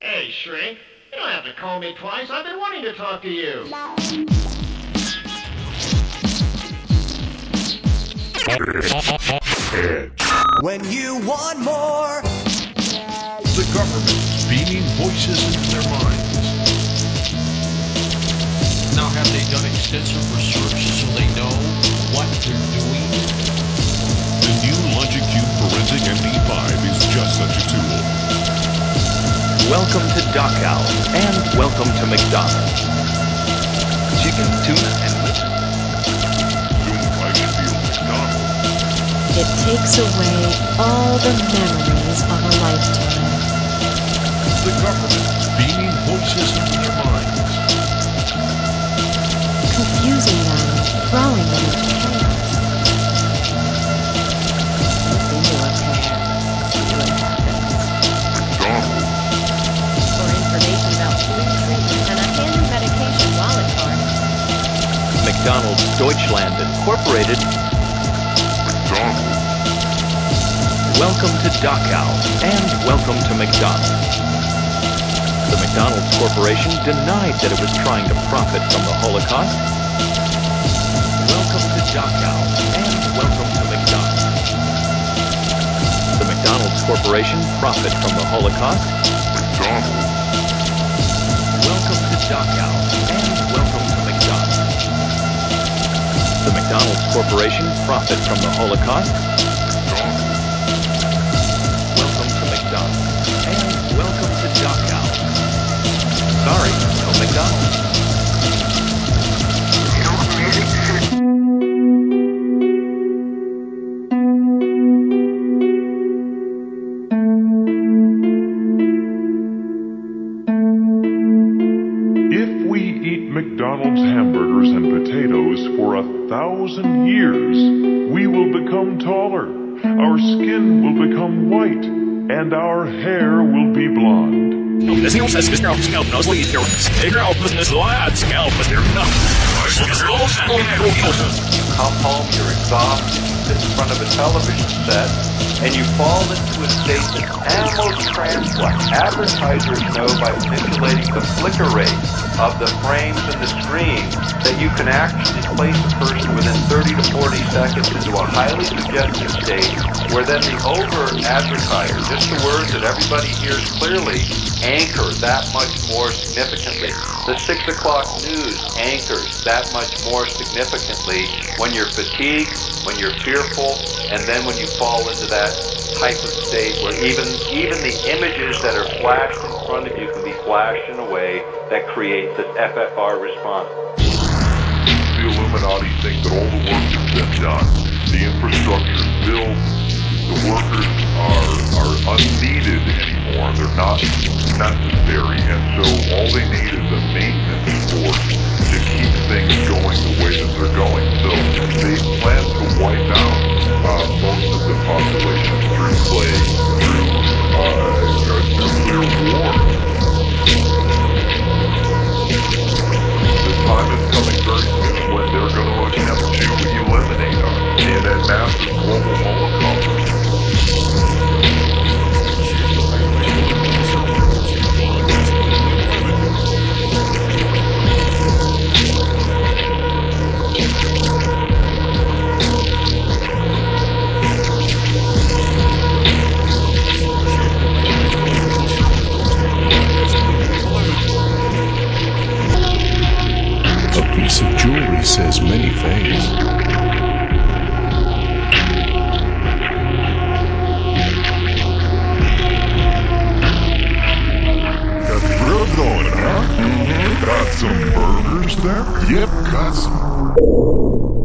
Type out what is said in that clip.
Hey, Shrink. You don't have to call me twice. I've been wanting to talk to you. When you want more, The government beaming voices into their minds. Now, have they done extensive research so they know what they're doing? The new Longitude Forensic MD5 is just such a tool. Welcome to Dachau, and welcome to McDonald's. Chicken, tuna, and listen. Zum Beispiel McDonald's. It takes away all the memories of a lifetime. The government beaming voices into their minds. Confusing them and throwing them into chaos. Slip into a pair, see what happens. McDonald's. For information about flu treatment and a handy medication wallet card. McDonald's Deutschland Incorporated. McDonald's. Welcome to Dachau, and welcome to McDonald's. The McDonald's Corporation denied that it was trying to profit from the Holocaust. Welcome to Dachau, and welcome to McDonald's. The McDonald's Corporation profit from the Holocaust. McDonald's. Welcome to Dachau, and welcome to McDonald's. The McDonald's Corporation profit from the Holocaust. McDonald's. Welcome to McDonald's, and welcome to Dachau. Sorry, no McDonald's. If we eat McDonald's hamburgers and potatoes for 1,000 years, we will become taller, our skin will become white, and our hair will be blonde. You come home, you're exhausted, you sit in front of a television set, and you fall into a state that's almost trance-like. Advertisers know by manipulating the flicker rate of the frames in the screen that you can actually place a person within 30 to 40 seconds into a highly suggestive state where then the over-advertiser, just the words that everybody hears clearly, anchor that much more significantly. The 6 o'clock news anchors that much more significantly when you're fatigued, when you're fearful, and then when you fall into that type of state where even the images that are flashed in front of you can be flashed in a way that creates this FFR response. The Illuminati think that all the work has been done. The infrastructure is built. The workers are unneeded anymore. They're not necessary. And so all they need is a maintenance force to keep things going the way that they're going. So they plan to wipe out most of the population through plague, through nuclear war. The time is coming very soon when they're going to attempt to eliminate us in a massive global holocaust. A piece of jewelry says many things. Got the grill going, huh? Got some burgers there? Yep, got some.